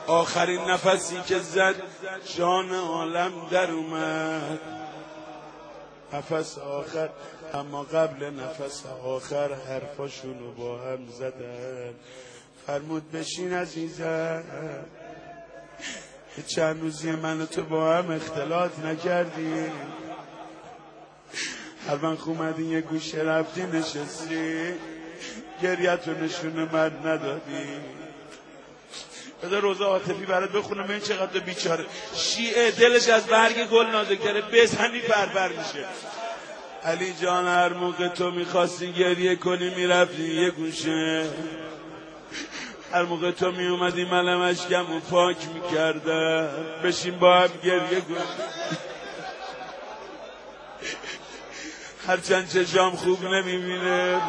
آخرین نفسی که زد جان عالم در اومد. نفس آخر، اما قبل نفس آخر حرفاشونو با هم زدن. فرمود بشین عزیزم، چند روزی من و تو با هم اختلاط نکردیم، هر من اومدی یه گوشه رفتی نشستی، گریت رو نشون من ندادی. بذار روزا عاطفی برات بخونم این چقدر بیچاره شیعه دلش از برگ گل نازک‌تره، بزنی بربر میشه. علی جان هر موقع تو میخواستی گریه کنی میرفتی یه گوشه، هر موقع تو میومدی منم اشکمو پاک میکردم. بشین با هم گریه کن. هرچند چشام خوب نمیبینه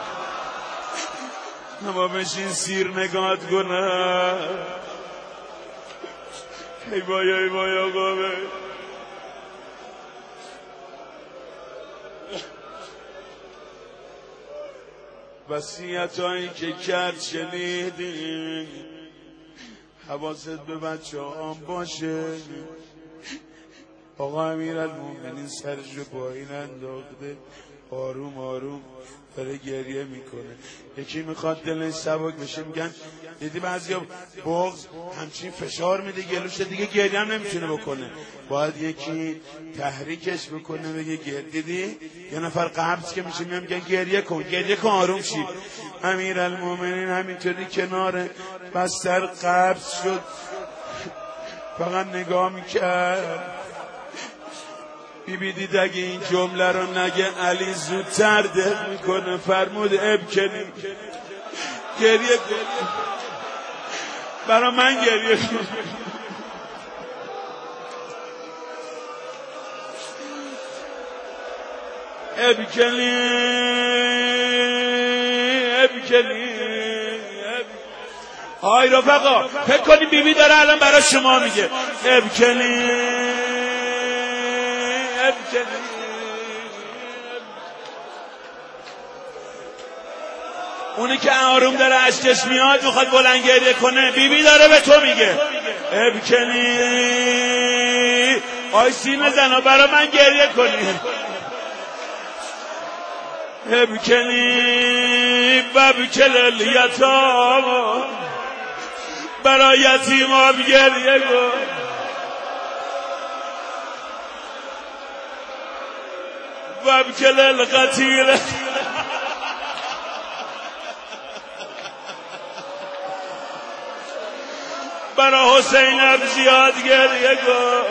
اما بشین سیر نگات کنم. ای وای آقا به وصیتایی که کرد شنیدی، حواست به بچه هم باشه. آقا امیرالمومنین سرش رو پایین انداخته، آروم آروم داره گریه میکنه. یکی میخواد دلش سبک بشه، میگن دیدی بعضیا بغض همچین فشار میده گلوش، دیگه گریه هم نمیتونه بکنه، باید یکی تحریکش بکنه بگه گریه. دیدی یه نفر قبض که میشه میگن گریه کن آروم شی. امیرالمومنین همینطوری کنار بستر قبض شد، فقط نگاه میکرد. بیبی دید اگه این جمله رو نگه علی زودتر دق میکنه، فرمود ابکنی، گریه کن برا من، گریه کن. ابکنی های رفقا، فکر کنی بیبی داره الان برای شما میگه ابکنی. اونی که آروم داره اشکش میاد میخواد بلند گریه کنه، بیبی داره به تو میگه ابکنی. آی سینه زنا برا من گریه کنی، ابکنی ببکل الیتام، برا یتیمام گریه کن. وابکل القتیل، برا حسین اب زیاد گریه کن.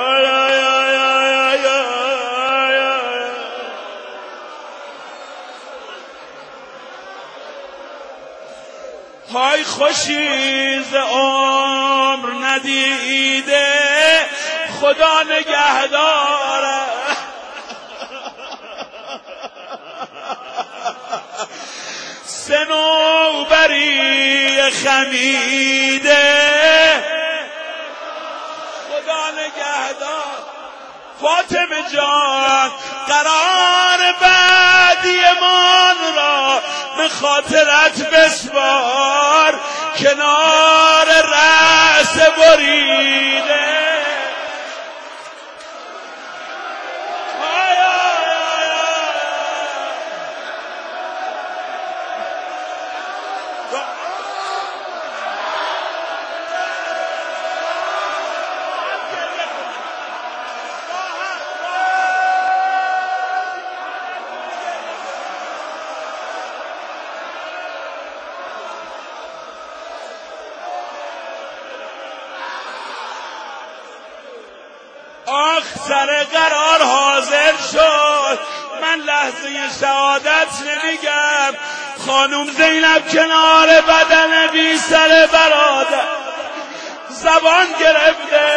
های خوشیز عمر ندیده خدا نگهداره، صنوبری خمیده خدا نگهدار. فاطمه جان قرار بعدیمان را به خاطرت بسپار، کنار رأس بریده. آخ سر قرار حاضر شد، من لحظه شهادت نمیگم. خانوم زینب کنار بدن بی سر برادر زبان گرفته.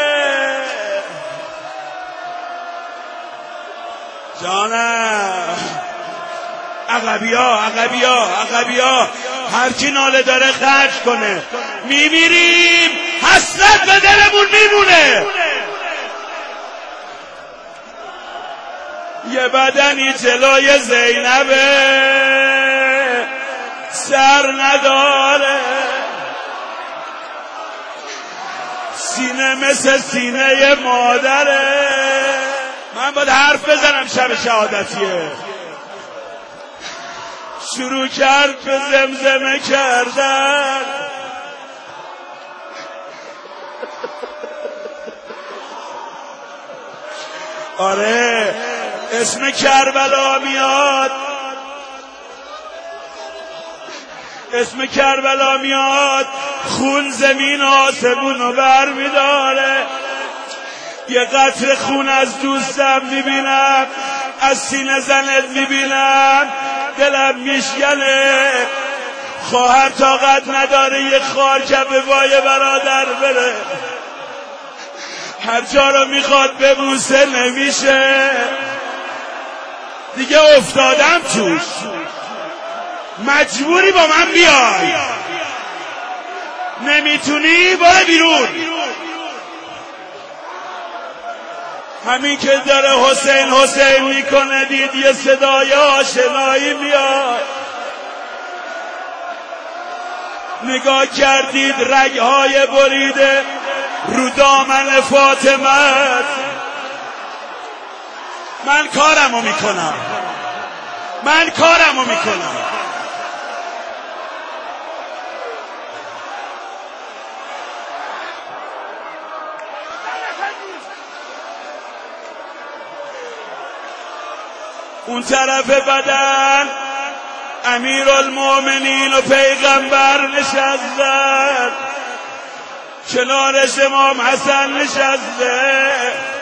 جانم عقبیا هر کی ناله داره خرج کنه، میمیریم، حسرت به دلمون میمونه. یه بدنی جلوی زینبه سر نداره، سینه مثل سینه مادره. من باید حرف بزنم شب شهادتیه. شروع کرد به زمزمه کردن، آره اسم کربلا میاد، اسم کربلا میاد، خون زمین آسمونو بر میداره. یه قطره خون از دوستم میبینم، از سینه زنت میبینم، دلم میشکنه. خواهر طاقت نداره یه خار کف وای برادر بره، هر جا رو میخواد ببوسه نمیشه. دیگه افتادم توش، مجبوری با من بیای، نمیتونی برو بیرون. همین که داره حسین حسین میکنه دید یه صدای آشنایی میاد. نگاه کردید رگهای بریده رو دامن فاطمه. من کارمو میکنم، من کارمو میکنم. اون طرف بدن امیرالمومنین و پیغمبر نشستن، کنارش امام حسن نشسته.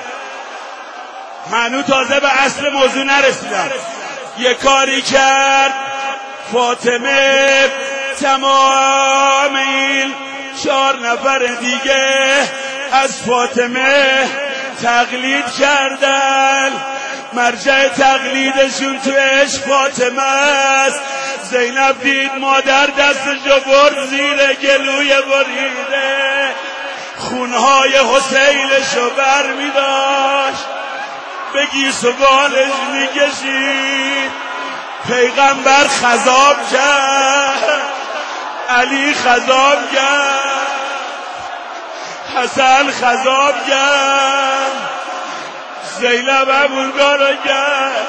هنوز تازه به اصل موضوع نرسیدم. یه کاری کرد فاطمه، تمام این 4 نفر دیگه از فاطمه تقلید کردن. مرجع تقلیدشون تو عشق فاطمه است. زینب دید مادر دستشو برد زیر گلوی بریده، خونهای حسینشو بر می داشت، به گیس و بالش می کشید. پیغمبر خضاب کرد، علی خضاب کرد، حسن خضاب کرد، زینب همون کارو کرد.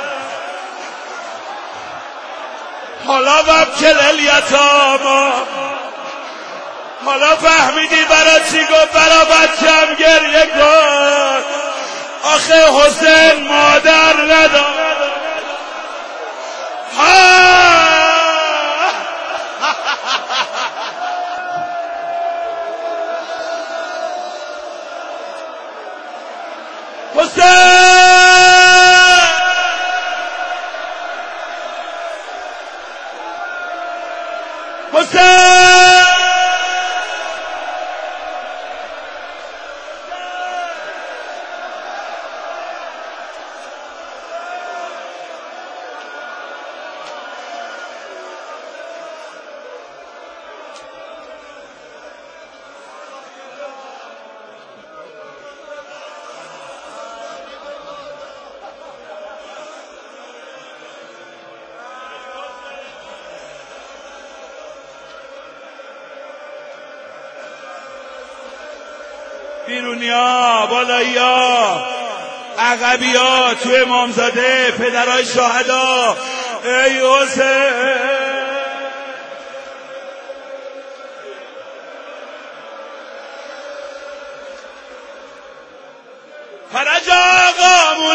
حالا وابکل الیتاما، حالا فهمیدی برا چی گفت برا بچم گریه کن؟ آخه حسین مادر نداره. حسین حسین بیرونیا، بالاییا، عقبیا، تو امامزاده، پدرای شهدا، ای حسین. فرج آقامون